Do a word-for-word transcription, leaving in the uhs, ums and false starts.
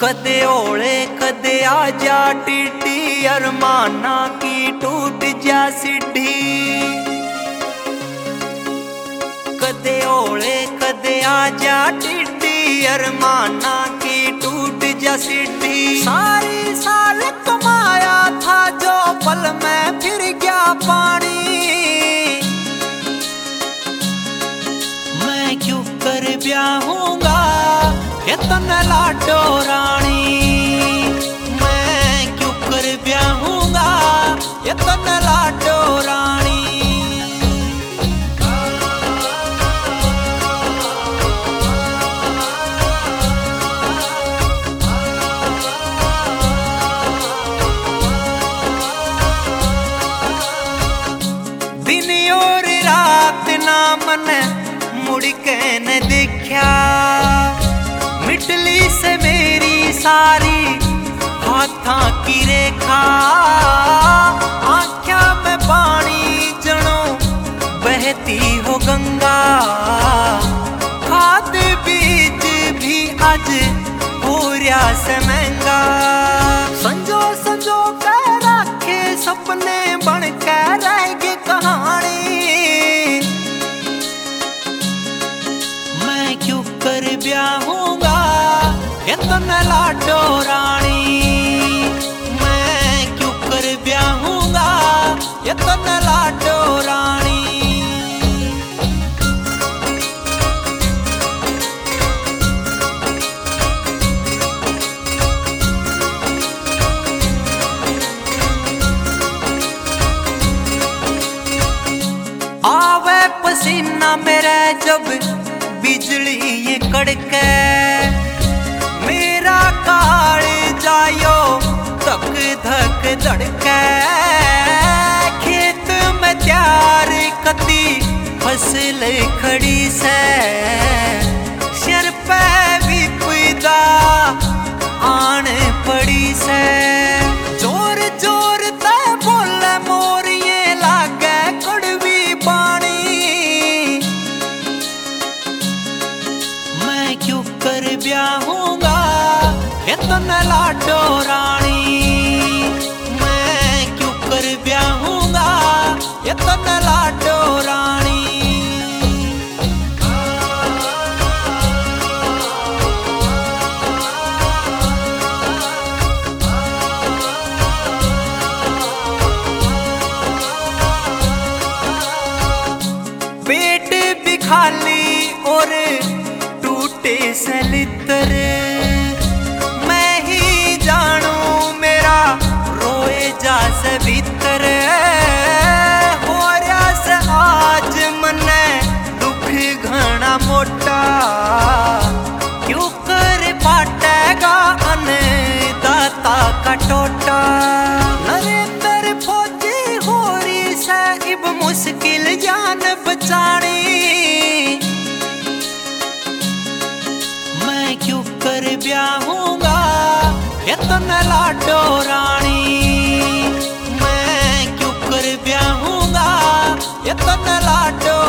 कदे ओले कदे आजा टिड्डी अरमाना की टूट जा सीढ़ी। कदे ओले कदे आजा टिड्डी अरमाना की टूट जा सीढ़ी। सारी साल कमाया था जो पल में फिर गया पानी। मैं क्यों कर ब्याहूंगा ये तन लाडो रानी। मैं क्यों कर ब्याहूंगा ये तन लाडो रानी। दिन और रात ना मन मुड़ के न देखा। मिटली से मेरी सारी हाथां की रेखा। आँखों में पानी जनो बहती हो गंगा। खाद बीज भी आज हो रहा से महंगा। संजो संजो के रखे सपने बन के रह गए कहानी। मैं क्यों कर ब्याहूंगा ये तन लाडो रानी। मैं क्यों कर ब्याहूंगा ये तन लाडो रानी। आवे पसीना मेरे जब बिजली ये कड़के। मेरा काल जायो धक धक धड़के। खेत में तैयार कती फसल खड़ी से। सिर पे भी पैदा आन पड़ी से। जोर जोर ते बोले मोर ये लागे कड़वी बाणी। मैं क्यों कर ब्याहूंगा ये तन लाडो रानी। मैं क्यों कर ब्याहूंगा ये तन लाडो रानी। पेट भी खाली और टूटे सलितर। मैं ही जानू मेरा रोए जा से भीतर। हो रहा से आज मने दुख घना मोटा। क्यों कर पाटेगा अन्नदाता का टोटा। नरेंद्र फौजी हो रही से इब मुश्किल जान बचानी। मैं क्यों कर ब्याहूंगा ये तन लाडो रानी। मैं क्यों कर ब्याहूंगा ये तन लाडो